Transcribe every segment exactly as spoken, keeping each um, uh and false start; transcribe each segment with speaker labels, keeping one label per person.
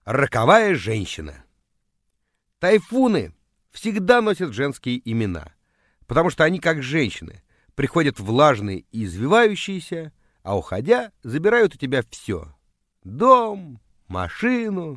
Speaker 1: Роковая женщина. Тайфуны всегда носят женские имена, потому что они, как женщины, приходят влажные и извивающиеся, а уходя, забирают у тебя все. Дом, машину.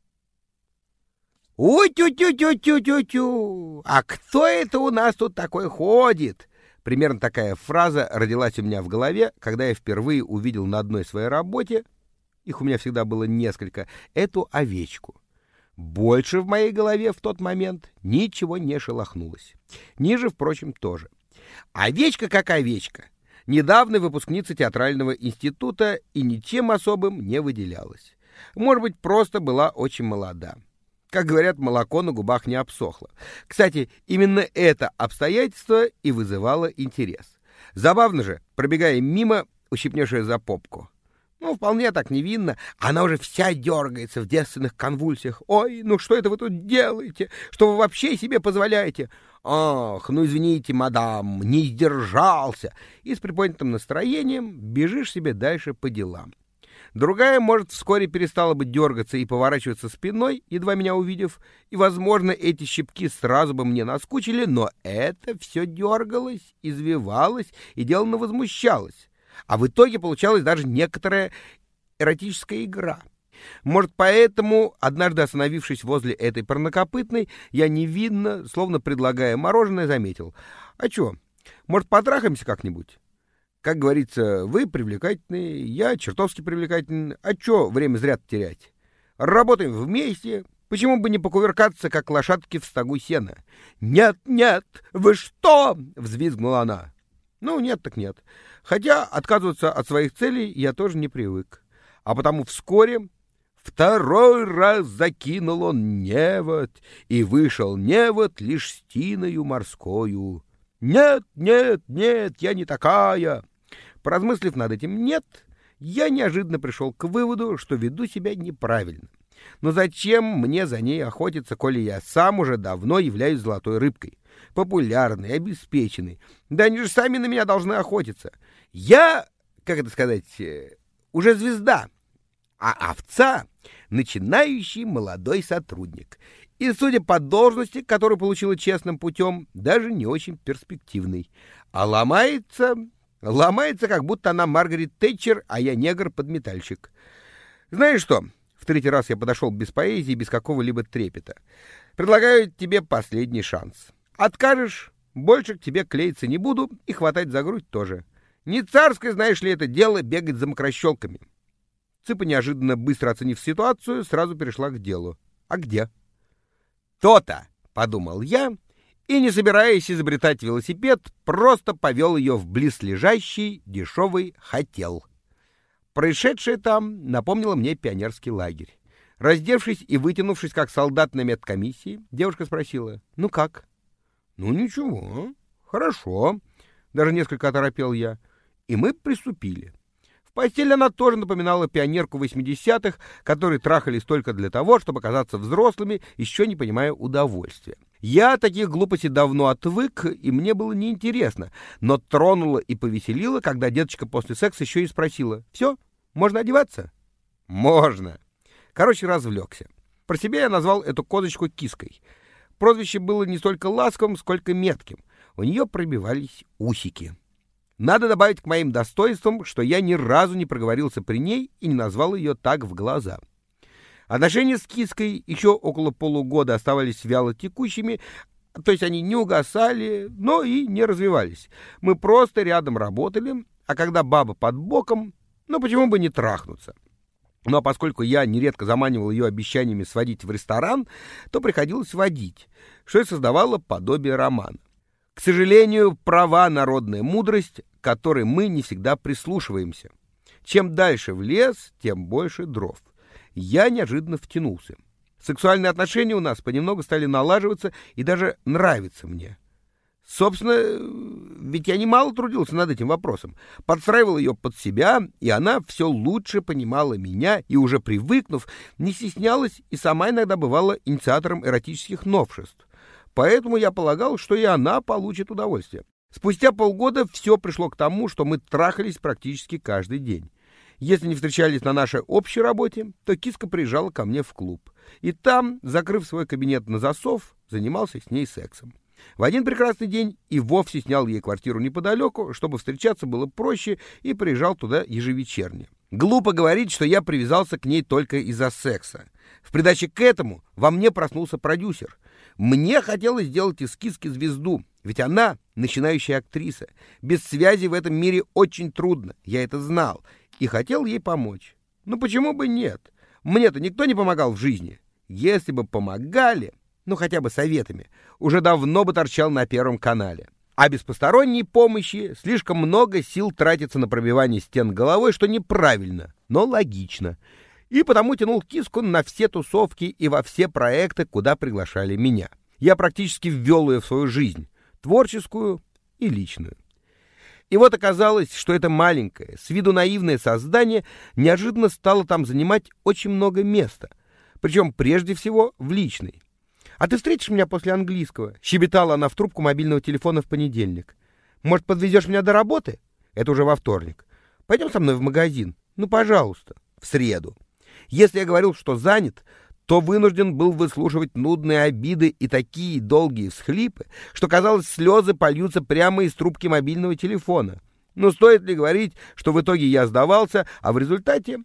Speaker 1: «У-тю-тю-тю-тю-тю-тю! А кто это у нас тут такой ходит?» Примерно такая фраза родилась у меня в голове, когда я впервые увидел на одной своей работе, их у меня всегда было несколько, эту овечку. Больше в моей голове в тот момент ничего не шелохнулось. Ниже, впрочем, тоже. Овечка как овечка. Недавно выпускница театрального института и ничем особым не выделялась. Может быть, просто была очень молода. Как говорят, молоко на губах не обсохло. Кстати, именно это обстоятельство и вызывало интерес. Забавно же, пробегая мимо, ущипнешь за попку. Ну, вполне так невинно. Она уже вся дергается в девственных конвульсиях. «Ой, ну что это вы тут делаете? Что вы вообще себе позволяете?» «Ах, ну извините, мадам, не сдержался!» И с приподнятым настроением бежишь себе дальше по делам. Другая, может, вскоре перестала бы дергаться и поворачиваться спиной, едва меня увидев, и, возможно, эти щипки сразу бы мне наскучили, но это все дергалось, извивалось и деланно возмущалось. А в итоге получалась даже некоторая эротическая игра. Может, поэтому, однажды остановившись возле этой парнокопытной, я невинно, словно предлагая мороженое, заметил: «А чё, может, потрахаемся как-нибудь? Как говорится, вы привлекательные, я чертовски привлекательный. А чё время зря терять? Работаем вместе. Почему бы не покувыркаться, как лошадки в стогу сена?» «Нет, нет, вы что?» — взвизгнула она. Ну, нет так нет. Хотя отказываться от своих целей я тоже не привык. А потому вскоре второй раз закинул он невод, и вышел невод лишь стиною морскою. «Нет, нет, нет, я не такая!» Поразмыслив над этим «нет», я неожиданно пришел к выводу, что веду себя неправильно. Но зачем мне за ней охотиться, коли я сам уже давно являюсь золотой рыбкой? Популярный, обеспеченный. Да они же сами на меня должны охотиться. Я, как это сказать, уже звезда, а овца — начинающий молодой сотрудник. И, судя по должности, которую получила честным путем, даже не очень перспективный. А ломается, ломается, как будто она Маргарет Тэтчер, а я негр-подметальщик. Знаешь что? В третий раз я подошел без поэзии, без какого-либо трепета. Предлагаю тебе последний шанс. Откажешь, больше к тебе клеиться не буду и хватать за грудь тоже. Не царское, знаешь ли, это дело бегать за мокрощелками. Цыпа, неожиданно быстро оценив ситуацию, сразу перешла к делу. А где? То-то, подумал я, и, не собираясь изобретать велосипед, просто повел ее в близлежащий дешевый хотел. Происшедшее там напомнило мне пионерский лагерь. Раздевшись и вытянувшись, как солдат на медкомиссии, девушка спросила: «Ну как?» «Ну ничего, хорошо», — даже несколько оторопел я. И мы приступили. В постели она тоже напоминала пионерку восьмидесятых, которые трахались только для того, чтобы казаться взрослыми, еще не понимая удовольствия. Я от таких глупостей давно отвык, и мне было неинтересно, но тронуло и повеселило, когда деточка после секса еще и спросила: «Все, можно одеваться?» «Можно». Короче, развлекся. Про себя я назвал эту козочку Киской. Прозвище было не столько ласковым, сколько метким. У нее пробивались усики. Надо добавить к моим достоинствам, что я ни разу не проговорился при ней и не назвал ее так в глаза. Отношения с Киской еще около полугода оставались вяло текущими, то есть они не угасали, но и не развивались. Мы просто рядом работали, а когда баба под боком, ну почему бы не трахнуться? Ну а поскольку я нередко заманивал ее обещаниями сводить в ресторан, то приходилось водить, что и создавало подобие романа. К сожалению, права народная мудрость, к которой мы не всегда прислушиваемся. Чем дальше в лес, тем больше дров. Я неожиданно втянулся. Сексуальные отношения у нас понемногу стали налаживаться и даже нравиться мне. Собственно, ведь я немало трудился над этим вопросом. Подстраивал ее под себя, и она все лучше понимала меня, и уже привыкнув, не стеснялась и сама иногда бывала инициатором эротических новшеств. Поэтому я полагал, что и она получит удовольствие. Спустя полгода все пришло к тому, что мы трахались практически каждый день. Если не встречались на нашей общей работе, то киска приезжала ко мне в клуб. И там, закрыв свой кабинет на засов, занимался с ней сексом. В один прекрасный день и вовсе снял ей квартиру неподалеку, чтобы встречаться было проще, и приезжал туда ежевечерне. Глупо говорить, что я привязался к ней только из-за секса. В придаче к этому во мне проснулся продюсер. Мне хотелось сделать из киски звезду, ведь она начинающая актриса. Без связи в этом мире очень трудно, я это знал, и хотел ей помочь. Ну почему бы нет? Мне-то никто не помогал в жизни. Если бы помогали, ну хотя бы советами, уже давно бы торчал на Первом канале. А без посторонней помощи слишком много сил тратится на пробивание стен головой, что неправильно, но логично. И потому тянул киску на все тусовки и во все проекты, куда приглашали меня. Я практически ввел ее в свою жизнь, творческую и личную. И вот оказалось, что это маленькое, с виду наивное создание неожиданно стало там занимать очень много места, причем прежде всего в личной. «А ты встретишь меня после английского?» — щебетала она в трубку мобильного телефона в понедельник. «Может, подвезешь меня до работы?» Это уже во вторник. «Пойдем со мной в магазин?» «Ну, пожалуйста». В среду. Если я говорил, что занят, то вынужден был выслушивать нудные обиды и такие долгие всхлипы, что, казалось, слезы польются прямо из трубки мобильного телефона. Но стоит ли говорить, что в итоге я сдавался, а в результате...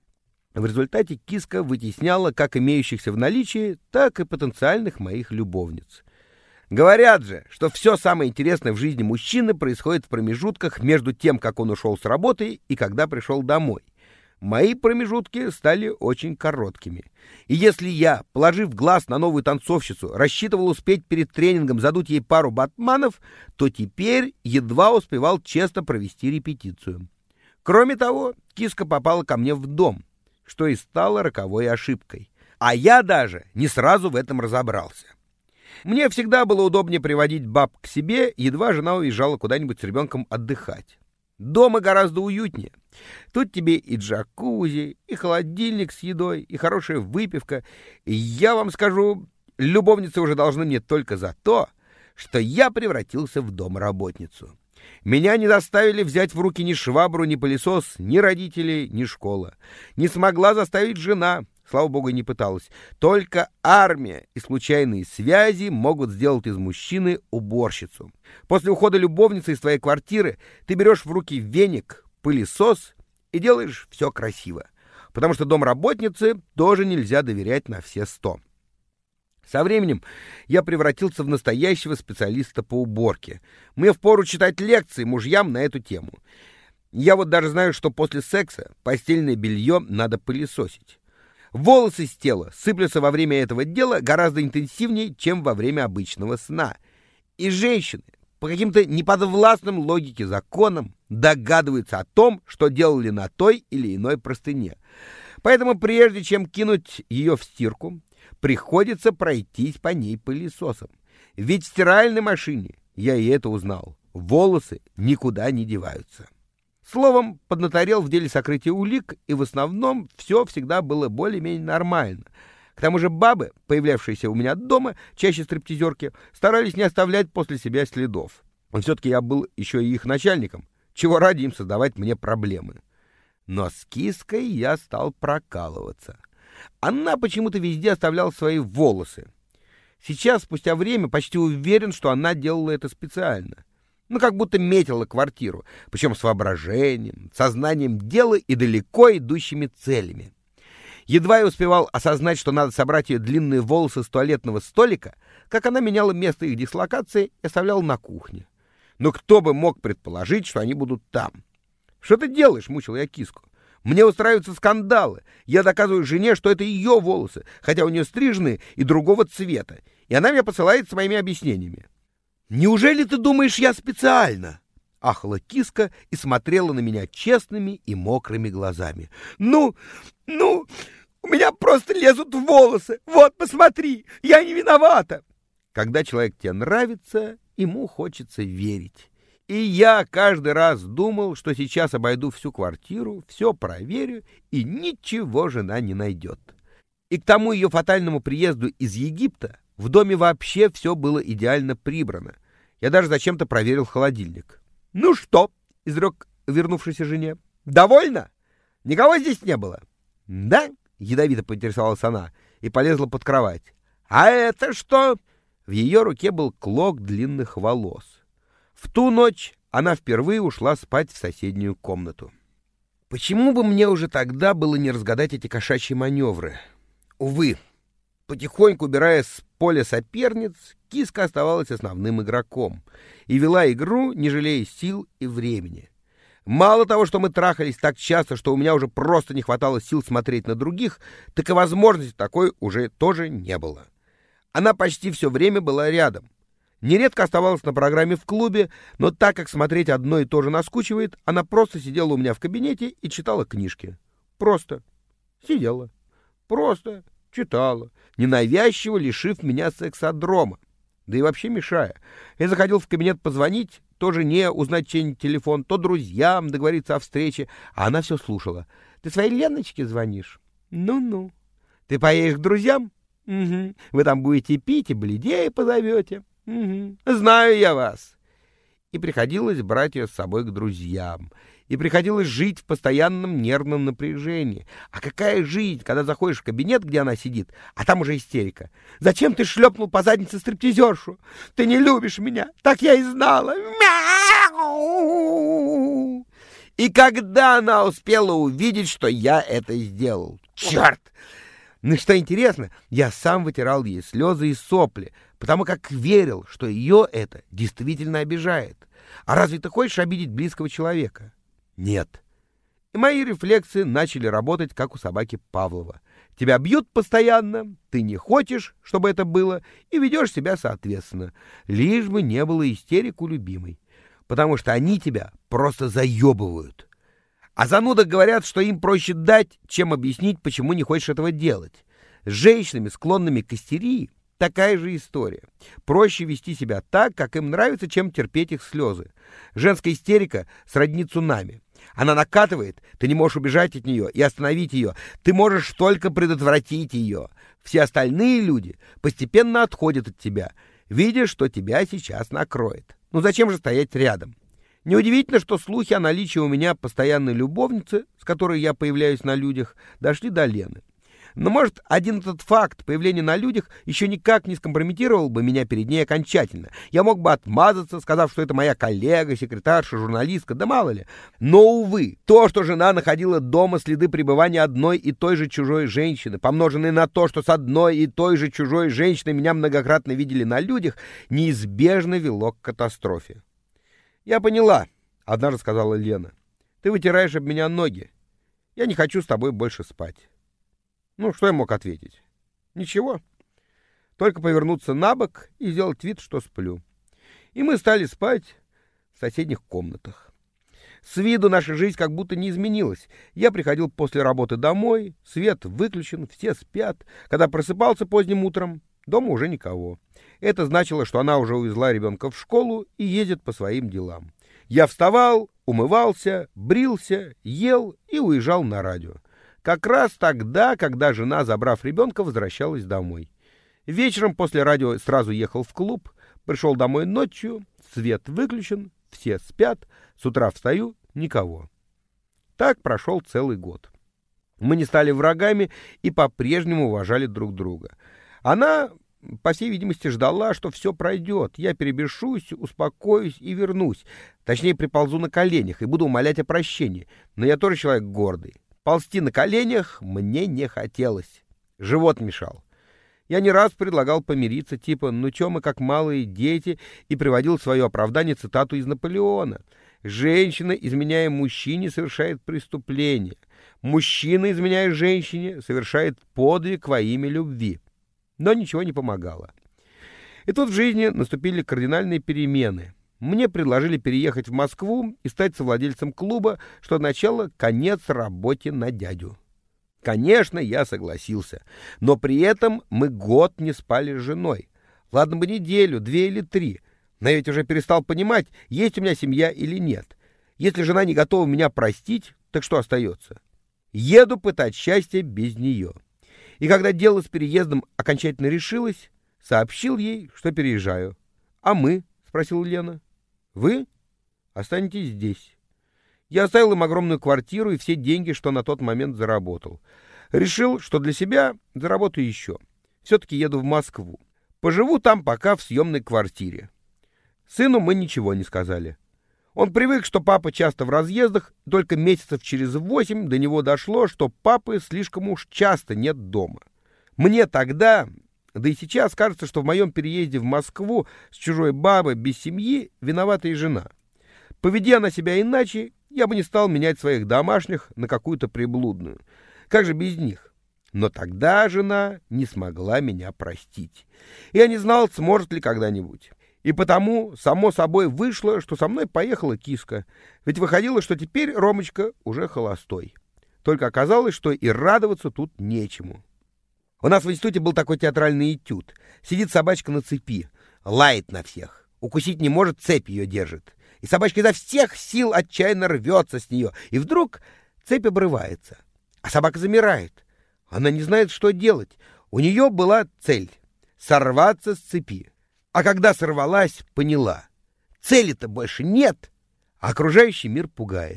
Speaker 1: В результате киска вытесняла как имеющихся в наличии, так и потенциальных моих любовниц. Говорят же, что все самое интересное в жизни мужчины происходит в промежутках между тем, как он ушел с работы, и когда пришел домой. Мои промежутки стали очень короткими. И если я, положив глаз на новую танцовщицу, рассчитывал успеть перед тренингом задуть ей пару батманов, то теперь едва успевал честно провести репетицию. Кроме того, киска попала ко мне в дом, что и стало роковой ошибкой. А я даже не сразу в этом разобрался. Мне всегда было удобнее приводить баб к себе, едва жена уезжала куда-нибудь с ребенком отдыхать. Дома гораздо уютнее. Тут тебе и джакузи, и холодильник с едой, и хорошая выпивка. И я вам скажу, любовницы уже должны мне только за то, что я превратился в домработницу. Меня не заставили взять в руки ни швабру, ни пылесос, ни родители, ни школа. Не смогла заставить жена, слава богу, не пыталась. Только армия и случайные связи могут сделать из мужчины уборщицу. После ухода любовницы из твоей квартиры ты берешь в руки веник, пылесос и делаешь все красиво. Потому что домработнице тоже нельзя доверять на все сто. Со временем я превратился в настоящего специалиста по уборке. Мне впору читать лекции мужьям на эту тему. Я вот даже знаю, что после секса постельное белье надо пылесосить. Волосы с тела сыплются во время этого дела гораздо интенсивнее, чем во время обычного сна. И женщины по каким-то неподвластным логике законам догадываются о том, что делали на той или иной простыне. Поэтому прежде чем кинуть ее в стирку, приходится пройтись по ней пылесосом. Ведь в стиральной машине, я и это узнал, волосы никуда не деваются. Словом, поднаторел в деле сокрытия улик, и в основном все всегда было более-менее нормально. К тому же бабы, появлявшиеся у меня дома, чаще стриптизерки, старались не оставлять после себя следов. Все-таки я был еще и их начальником, чего ради им создавать мне проблемы. Но с киской я стал прокалываться. Она почему-то везде оставляла свои волосы. Сейчас, спустя время, почти уверен, что она делала это специально. Ну, как будто метила квартиру, причем с воображением, сознанием дела и далеко идущими целями. Едва я успевал осознать, что надо собрать ее длинные волосы с туалетного столика, как она меняла место их дислокации и оставляла на кухне. Но кто бы мог предположить, что они будут там? «Что ты делаешь?» — мучил я киску. «Мне устраиваются скандалы. Я доказываю жене, что это ее волосы, хотя у нее стрижены и другого цвета, и она меня посылает с моими объяснениями». «Неужели ты думаешь, я специально?» — ахала киска и смотрела на меня честными и мокрыми глазами. «Ну, ну, у меня просто лезут волосы. Вот, посмотри, я не виновата». Когда человек тебе нравится, ему хочется верить. И я каждый раз думал, что сейчас обойду всю квартиру, все проверю, и ничего жена не найдет. И к тому ее фатальному приезду из Египта в доме вообще все было идеально прибрано. Я даже зачем-то проверил холодильник. «Ну что?» — изрек вернувшейся жене. «Довольно?» Никого здесь не было? Да? Ядовито поинтересовалась она и полезла под кровать. А это что? В ее руке был клок длинных волос. В ту ночь она впервые ушла спать в соседнюю комнату. Почему бы мне уже тогда было не разгадать эти кошачьи маневры? Увы, потихоньку убирая с поля соперниц, киска оставалась основным игроком и вела игру, не жалея сил и времени. Мало того, что мы трахались так часто, что у меня уже просто не хватало сил смотреть на других, так и возможности такой уже тоже не было. Она почти все время была рядом. Нередко оставалась на программе в клубе, но так как смотреть одно и то же наскучивает, она просто сидела у меня в кабинете и читала книжки. Просто сидела. Просто читала, ненавязчиво лишив меня сексодрома. Да и вообще мешая. Я заходил в кабинет позвонить, то жене узнать чей-нибудь телефон, то друзьям договориться о встрече, а она все слушала. «Ты своей Леночке звонишь? Ну-ну. Ты поедешь к друзьям? Угу. Вы там будете пить и бледей позовете? Угу. Знаю я вас». И приходилось брать ее с собой к друзьям. И приходилось жить в постоянном нервном напряжении. А какая жизнь, когда заходишь в кабинет, где она сидит, а там уже истерика. «Зачем ты шлепнул по заднице стриптизершу? Ты не любишь меня, так я и знала». Мяу! И когда она успела увидеть, что я это сделал? Черт! Ну что интересно, я сам вытирал ей слезы и сопли, потому как верил, что ее это действительно обижает. А разве ты хочешь обидеть близкого человека? Нет. И мои рефлексы начали работать, как у собаки Павлова. Тебя бьют постоянно, ты не хочешь, чтобы это было, и ведешь себя соответственно. Лишь бы не было истерик у любимой. Потому что они тебя просто заебывают. А занудок говорят, что им проще дать, чем объяснить, почему не хочешь этого делать. С женщинами, склонными к истерии, такая же история. Проще вести себя так, как им нравится, чем терпеть их слезы. Женская истерика сродни цунами. Она накатывает, ты не можешь убежать от нее и остановить ее. Ты можешь только предотвратить ее. Все остальные люди постепенно отходят от тебя, видя, что тебя сейчас накроет. Ну зачем же стоять рядом? Неудивительно, что слухи о наличии у меня постоянной любовницы, с которой я появляюсь на людях, дошли до Лены. Но, может, один этот факт появления на людях еще никак не скомпрометировал бы меня перед ней окончательно. Я мог бы отмазаться, сказав, что это моя коллега, секретарша, журналистка, да мало ли. Но, увы, то, что жена находила дома следы пребывания одной и той же чужой женщины, помноженные на то, что с одной и той же чужой женщиной меня многократно видели на людях, неизбежно вело к катастрофе. «Я поняла», — однажды сказала Лена. «Ты вытираешь об меня ноги. Я не хочу с тобой больше спать». Ну, что я мог ответить? Ничего. Только повернуться на бок и сделать вид, что сплю. И мы стали спать в соседних комнатах. С виду наша жизнь как будто не изменилась. Я приходил после работы домой, свет выключен, все спят. Когда просыпался поздним утром, дома уже никого. Это значило, что она уже увезла ребенка в школу и едет по своим делам. Я вставал, умывался, брился, ел и уезжал на радио. Как раз тогда, когда жена, забрав ребенка, возвращалась домой. Вечером после радио сразу ехал в клуб, пришел домой ночью, свет выключен, все спят, с утра встаю, никого. Так прошел целый год. Мы не стали врагами и по-прежнему уважали друг друга. Она, по всей видимости, ждала, что все пройдет, я перебешусь, успокоюсь и вернусь. Точнее, приползу на коленях и буду умолять о прощении, но я тоже человек гордый. Ползти на коленях мне не хотелось. Живот мешал. Я не раз предлагал помириться, типа «ну чё мы как малые дети», и приводил в свое оправдание цитату из Наполеона. «Женщина, изменяя мужчине, совершает преступление. Мужчина, изменяя женщине, совершает подвиг во имя любви». Но ничего не помогало. И тут в жизни наступили кардинальные перемены. Мне предложили переехать в Москву и стать совладельцем клуба, что означало конец работе на дядю. Конечно, я согласился, но при этом мы год не спали с женой. Ладно бы неделю, две или три, но я ведь уже перестал понимать, есть у меня семья или нет. Если жена не готова меня простить, так что остается? Еду пытать счастье без нее. И когда дело с переездом окончательно решилось, сообщил ей, что переезжаю. «А мы?» — спросила Лена. «Вы останетесь здесь». Я оставил им огромную квартиру и все деньги, что на тот момент заработал. Решил, что для себя заработаю еще. Все-таки еду в Москву. Поживу там пока в съемной квартире. Сыну мы ничего не сказали. Он привык, что папа часто в разъездах, только месяцев через восемь до него дошло, что папы слишком уж часто нет дома. Мне тогда, да и сейчас, кажется, что в моем переезде в Москву с чужой бабой без семьи виновата и жена. Поведи она себя иначе, я бы не стал менять своих домашних на какую-то приблудную. Как же без них? Но тогда жена не смогла меня простить. Я не знал, сможет ли когда-нибудь. И потому, само собой, вышло, что со мной поехала киска. Ведь выходило, что теперь Ромочка уже холостой. Только оказалось, что и радоваться тут нечему. У нас в институте был такой театральный этюд. Сидит собачка на цепи, лает на всех. Укусить не может, цепь ее держит. И собачка изо всех сил отчаянно рвется с нее. И вдруг цепь обрывается. А собака замирает. Она не знает, что делать. У нее была цель — сорваться с цепи. А когда сорвалась, поняла — цели-то больше нет, а окружающий мир пугает.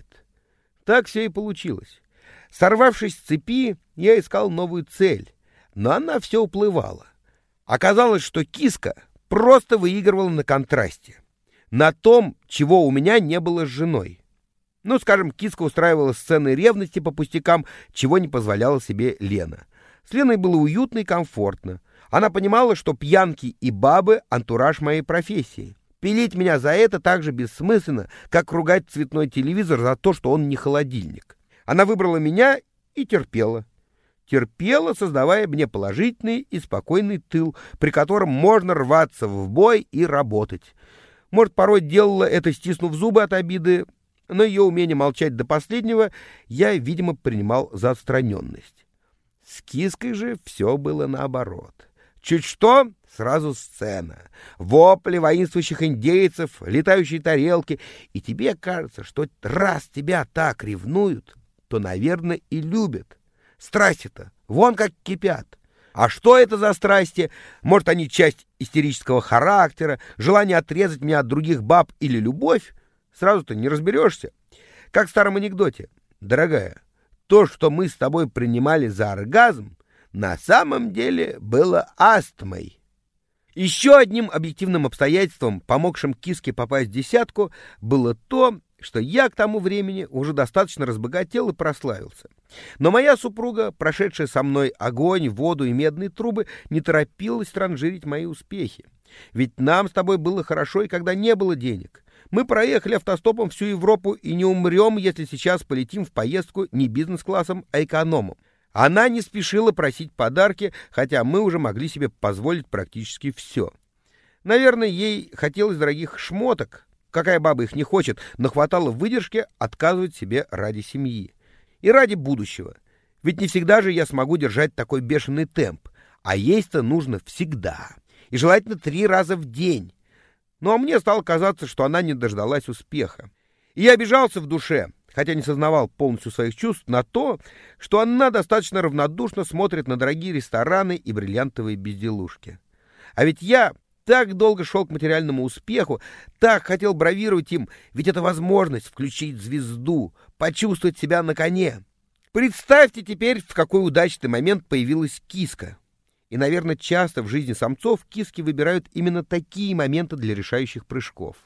Speaker 1: Так все и получилось. Сорвавшись с цепи, я искал новую цель, но она все уплывала. Оказалось, что киска просто выигрывала на контрасте, на том, чего у меня не было с женой. Ну, скажем, киска устраивала сцены ревности по пустякам, чего не позволяла себе Лена. С Леной было уютно и комфортно. Она понимала, что пьянки и бабы — антураж моей профессии. Пилить меня за это так же бессмысленно, как ругать цветной телевизор за то, что он не холодильник. Она выбрала меня и терпела. Терпела, создавая мне положительный и спокойный тыл, при котором можно рваться в бой и работать. Может, порой делала это, стиснув зубы от обиды, но ее умение молчать до последнего я, видимо, принимал за отстраненность. С киской же все было наоборот. Чуть что — сразу сцена. Вопли воинствующих индейцев, летающие тарелки. И тебе кажется, что раз тебя так ревнуют, то, наверное, и любят. Страсти-то вон как кипят. А что это за страсти? Может, они часть истерического характера, желание отрезать меня от других баб или любовь? Сразу-то не разберешься. Как в старом анекдоте. Дорогая, то, что мы с тобой принимали за оргазм, на самом деле было астмой. Еще одним объективным обстоятельством, помогшим киске попасть в десятку, было то, что я к тому времени уже достаточно разбогател и прославился. Но моя супруга, прошедшая со мной огонь, воду и медные трубы, не торопилась транжирить мои успехи. Ведь нам с тобой было хорошо и когда не было денег. Мы проехали автостопом всю Европу и не умрем, если сейчас полетим в поездку не бизнес-классом, а экономом. Она не спешила просить подарки, хотя мы уже могли себе позволить практически все. Наверное, ей хотелось дорогих шмоток. Какая баба их не хочет, но хватало выдержки отказывать себе ради семьи. И ради будущего. Ведь не всегда же я смогу держать такой бешеный темп. А есть-то нужно всегда. И желательно три раза в день. Ну а мне стало казаться, что она не дождалась успеха. И я обижался в душе, хотя не сознавал полностью своих чувств, на то, что она достаточно равнодушно смотрит на дорогие рестораны и бриллиантовые безделушки. А ведь я так долго шел к материальному успеху, так хотел бравировать им, ведь это возможность включить звезду, почувствовать себя на коне. Представьте теперь, в какой удачный момент появилась киска. И, наверное, часто в жизни самцов киски выбирают именно такие моменты для решающих прыжков.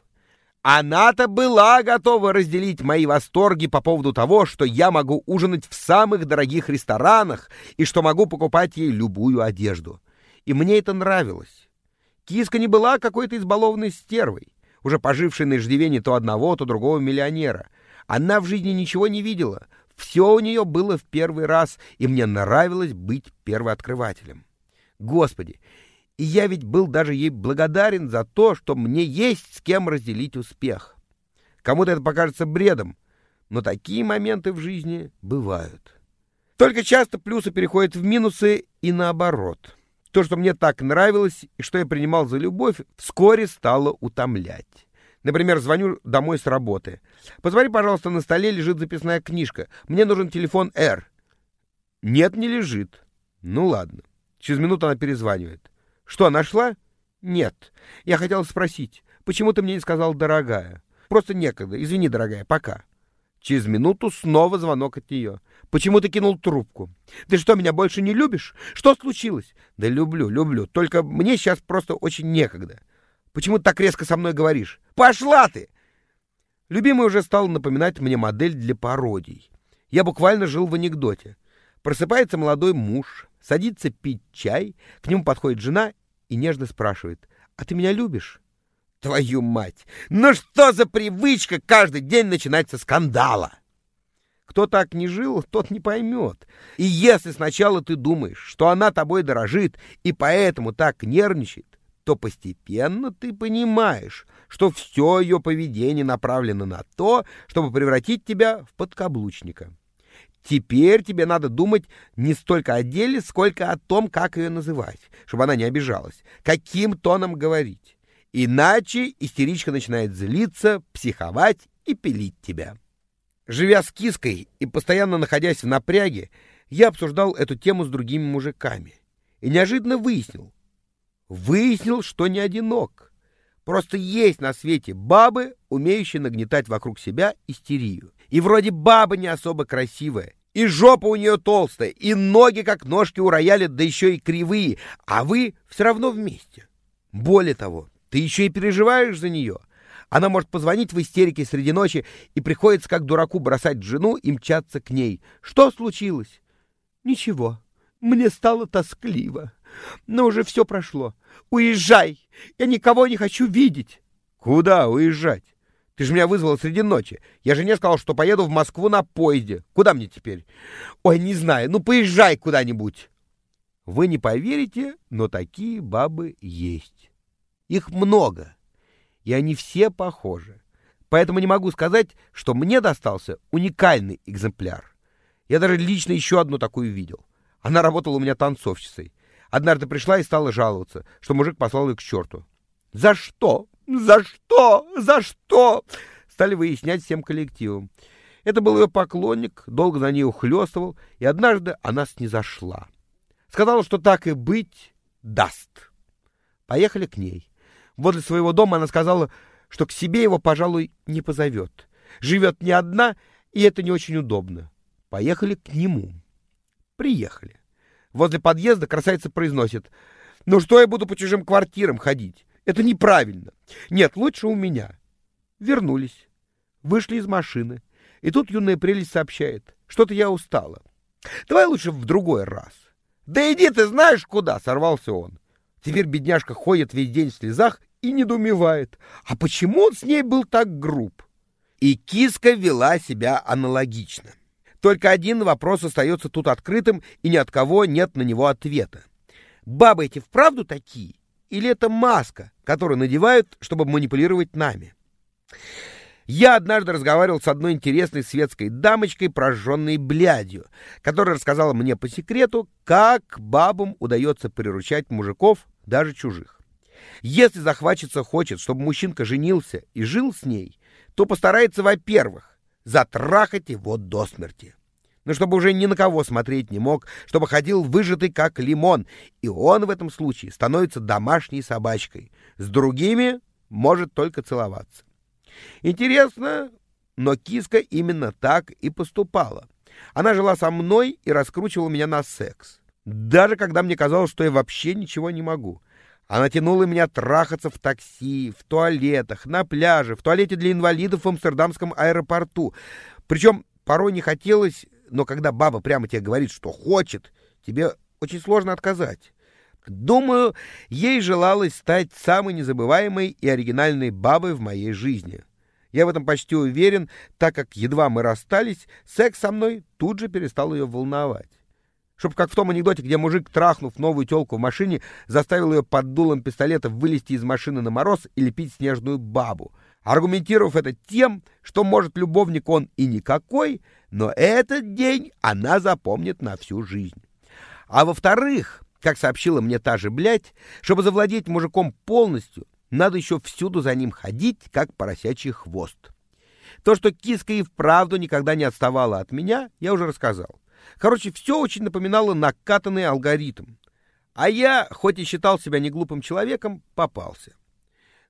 Speaker 1: Она-то была готова разделить мои восторги по поводу того, что я могу ужинать в самых дорогих ресторанах и что могу покупать ей любую одежду. И мне это нравилось. Киска не была какой-то избалованной стервой, уже пожившей на иждивении то одного, то другого миллионера. Она в жизни ничего не видела. Все у нее было в первый раз, и мне нравилось быть первооткрывателем. Господи, и я ведь был даже ей благодарен за то, что мне есть с кем разделить успех. Кому-то это покажется бредом, но такие моменты в жизни бывают. Только часто плюсы переходят в минусы и наоборот. То, что мне так нравилось и что я принимал за любовь, вскоре стало утомлять. Например, звоню домой с работы. «Посмотри, пожалуйста, на столе лежит записная книжка. Мне нужен телефон Р». «Нет, не лежит». «Ну ладно». Через минуту она перезванивает. «Что, нашла?» «Нет. Я хотела спросить, почему ты мне не сказал, дорогая?» «Просто некогда. Извини, дорогая, пока». Через минуту снова звонок от нее. «Почему ты кинул трубку? Ты что, меня больше не любишь? Что случилось?» «Да люблю, люблю. Только мне сейчас просто очень некогда. Почему ты так резко со мной говоришь? Пошла ты!» Любимая уже стала напоминать мне модель для пародий. Я буквально жил в анекдоте. Просыпается молодой муж, садится пить чай, к нему подходит жена и нежно спрашивает: «А ты меня любишь?» Твою мать! Ну что за привычка каждый день начинать со скандала? Кто так не жил, тот не поймет. И если сначала ты думаешь, что она тобой дорожит и поэтому так нервничает, то постепенно ты понимаешь, что все ее поведение направлено на то, чтобы превратить тебя в подкаблучника. Теперь тебе надо думать не столько о деле, сколько о том, как ее называть, чтобы она не обижалась, каким тоном говорить. Иначе истеричка начинает злиться, психовать и пилить тебя. Живя с киской и постоянно находясь в напряге, я обсуждал эту тему с другими мужиками. И неожиданно выяснил. Выяснил, что не одинок. Просто есть на свете бабы, умеющие нагнетать вокруг себя истерию. И вроде баба не особо красивая, и жопа у нее толстая, и ноги как ножки у рояля, да еще и кривые, а вы все равно вместе. Более того, ты еще и переживаешь за нее. Она может позвонить в истерике среди ночи, и приходится как дураку бросать жену и мчаться к ней. Что случилось? Ничего. Мне стало тоскливо. Но уже все прошло. Уезжай. Я никого не хочу видеть. Куда уезжать? Ты же меня вызвала среди ночи. Я жене сказал, что поеду в Москву на поезде. Куда мне теперь? Ой, не знаю. Ну, поезжай куда-нибудь. Вы не поверите, но такие бабы есть. Их много, и они все похожи. Поэтому не могу сказать, что мне достался уникальный экземпляр. Я даже лично еще одну такую видел. Она работала у меня танцовщицей. Однажды пришла и стала жаловаться, что мужик послал ее к черту. «За что? За что? За что?» Стали выяснять всем коллективом. Это был ее поклонник, долго за ней ухлёстывал, и однажды она снизошла. Сказала, что так и быть даст. Поехали к ней. Возле своего дома она сказала, что к себе его, пожалуй, не позовет. Живет не одна, и это не очень удобно. Поехали к нему. Приехали. Возле подъезда красавица произносит: «Ну что я буду по чужим квартирам ходить? Это неправильно. Нет, лучше у меня». Вернулись. Вышли из машины. И тут юная прелесть сообщает: «Что-то я устала. Давай лучше в другой раз». «Да иди ты знаешь куда!» — сорвался он. Теперь бедняжка ходит весь день в слезах и недоумевает, а почему он с ней был так груб? И киска вела себя аналогично. Только один вопрос остается тут открытым, и ни от кого нет на него ответа. Бабы эти вправду такие? Или это маска, которую надевают, чтобы манипулировать нами? Я однажды разговаривал с одной интересной светской дамочкой, прожженной блядью, которая рассказала мне по секрету, как бабам удается приручать мужиков, даже чужих. Если захватчица хочет, чтобы мужчинка женился и жил с ней, то постарается, во-первых, затрахать его до смерти. Но чтобы уже ни на кого смотреть не мог, чтобы ходил выжатый как лимон, и он в этом случае становится домашней собачкой. С другими может только целоваться. Интересно, но киска именно так и поступала. Она жила со мной и раскручивала меня на секс. Даже когда мне казалось, что я вообще ничего не могу. Она тянула меня трахаться в такси, в туалетах, на пляже, в туалете для инвалидов в Амстердамском аэропорту. Причем порой не хотелось, но когда баба прямо тебе говорит, что хочет, тебе очень сложно отказать. Думаю, ей желалось стать самой незабываемой и оригинальной бабой в моей жизни. Я в этом почти уверен, так как едва мы расстались, секс со мной тут же перестал ее волновать. Чтоб как в том анекдоте, где мужик, трахнув новую тёлку в машине, заставил ее под дулом пистолета вылезти из машины на мороз и лепить снежную бабу, аргументировав это тем, что, может, любовник он и никакой, но этот день она запомнит на всю жизнь. А во-вторых, как сообщила мне та же блядь, чтобы завладеть мужиком полностью, надо еще всюду за ним ходить, как поросячий хвост. То, что киска и вправду никогда не отставала от меня, я уже рассказал. Короче, все очень напоминало накатанный алгоритм. А я, хоть и считал себя неглупым человеком, попался.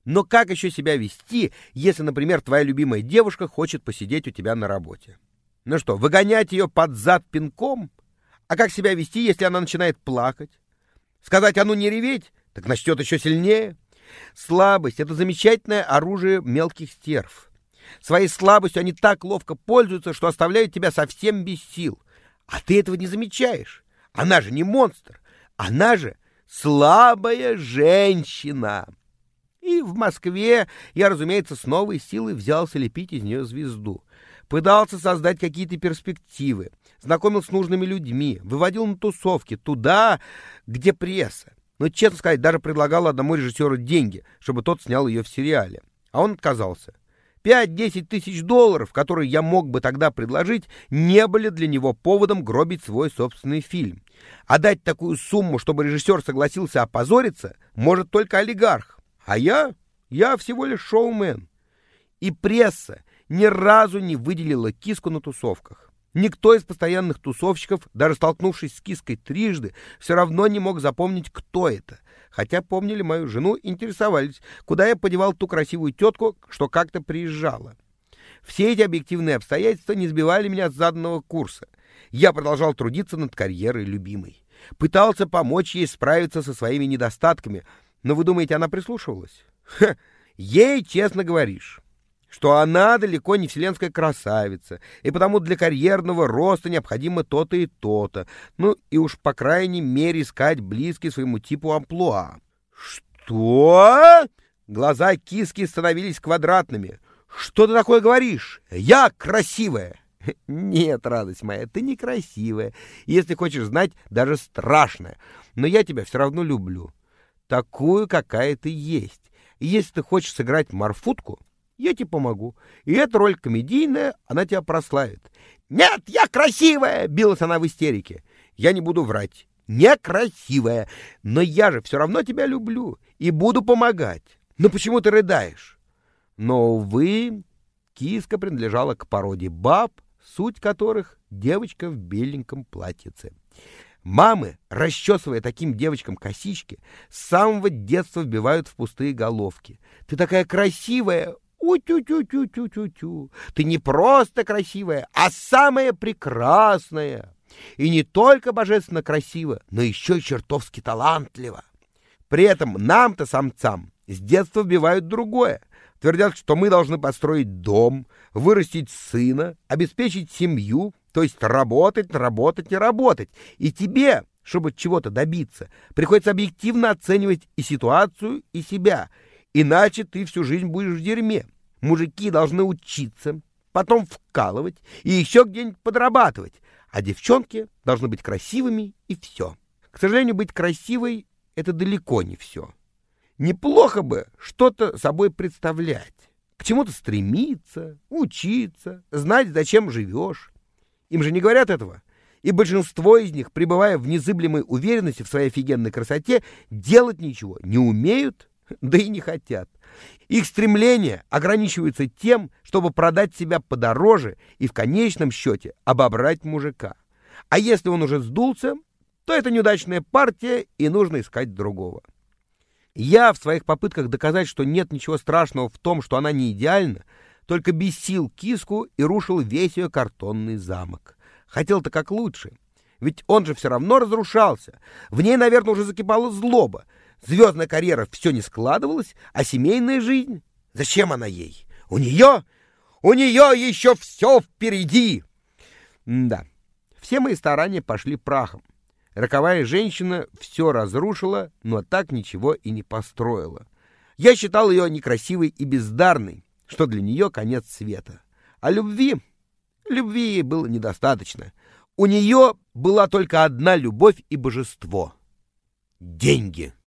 Speaker 1: Но как еще себя вести, если, например, твоя любимая девушка хочет посидеть у тебя на работе? Ну что, выгонять ее под зад пинком? А как себя вести, если она начинает плакать? Сказать «а ну не реветь», так начнет еще сильнее. Слабость — это замечательное оружие мелких стерв. Своей слабостью они так ловко пользуются, что оставляют тебя совсем без сил. А ты этого не замечаешь. Она же не монстр. Она же слабая женщина. И в Москве я, разумеется, с новой силой взялся лепить из нее звезду. Пытался создать какие-то перспективы, знакомил с нужными людьми, выводил на тусовки, туда, где пресса. Но, честно сказать, даже предлагал одному режиссеру деньги, чтобы тот снял ее в сериале. А он отказался. Пять-десять тысяч долларов, которые я мог бы тогда предложить, не были для него поводом гробить свой собственный фильм. А дать такую сумму, чтобы режиссер согласился опозориться, может только олигарх. А я? Я всего лишь шоумен. И пресса ни разу не выделила Киску на тусовках. Никто из постоянных тусовщиков, даже столкнувшись с Киской трижды, все равно не мог запомнить, кто это. Хотя помнили мою жену, интересовались, куда я подевал ту красивую тетку, что как-то приезжала. Все эти объективные обстоятельства не сбивали меня с заданного курса. Я продолжал трудиться над карьерой любимой. Пытался помочь ей справиться со своими недостатками. Но вы думаете, она прислушивалась? Ха, ей честно говоришь, что она далеко не вселенская красавица, и потому для карьерного роста необходимо то-то и то-то, ну и уж по крайней мере искать близкий своему типу амплуа. Что? Глаза Киски становились квадратными. Что ты такое говоришь? Я красивая. Нет, радость моя, ты не красивая. Если хочешь знать, даже страшная. Но я тебя все равно люблю. Такую, какая ты есть. И если ты хочешь сыграть Марфутку, я тебе помогу. И эта роль комедийная, она тебя прославит. «Нет, я красивая!» — билась она в истерике. «Я не буду врать. Некрасивая. Но я же все равно тебя люблю и буду помогать. Но почему ты рыдаешь?» Но, увы, Киска принадлежала к породе баб, суть которых — девочка в беленьком платьице. Мамы, расчесывая таким девочкам косички, с самого детства вбивают в пустые головки. «Ты такая красивая! У-тю-тю-тю-тю-тю-тю! Ты не просто красивая, а самая прекрасная! И не только божественно красива, но еще и чертовски талантлива!» При этом нам-то, самцам, с детства вбивают другое. Твердят, что мы должны построить дом, вырастить сына, обеспечить семью, то есть работать, работать и работать. И тебе, чтобы чего-то добиться, приходится объективно оценивать и ситуацию, и себя. Иначе ты всю жизнь будешь в дерьме. Мужики должны учиться, потом вкалывать и еще где-нибудь подрабатывать. А девчонки должны быть красивыми, и все. К сожалению, быть красивой — это далеко не все. Неплохо бы что-то собой представлять, к чему-то стремиться, учиться, знать, зачем живешь. Им же не говорят этого. И большинство из них, пребывая в незыблемой уверенности в своей офигенной красоте, делать ничего не умеют, да и не хотят. Их стремления ограничиваются тем, чтобы продать себя подороже и в конечном счете обобрать мужика. А если он уже сдулся, то это неудачная партия, и нужно искать другого. Я в своих попытках доказать, что нет ничего страшного в том, что она не идеальна, только бесил Киску и рушил весь ее картонный замок. Хотел-то как лучше. Ведь он же все равно разрушался. В ней, наверное, уже закипала злоба. Звездная карьера все не складывалась, а семейная жизнь? Зачем она ей? У нее? У нее еще все впереди! Да, все мои старания пошли прахом. Роковая женщина все разрушила, но так ничего и не построила. Я считал ее некрасивой и бездарной, что для нее конец света. А любви? Любви ей было недостаточно. У нее была только одна любовь и божество — деньги.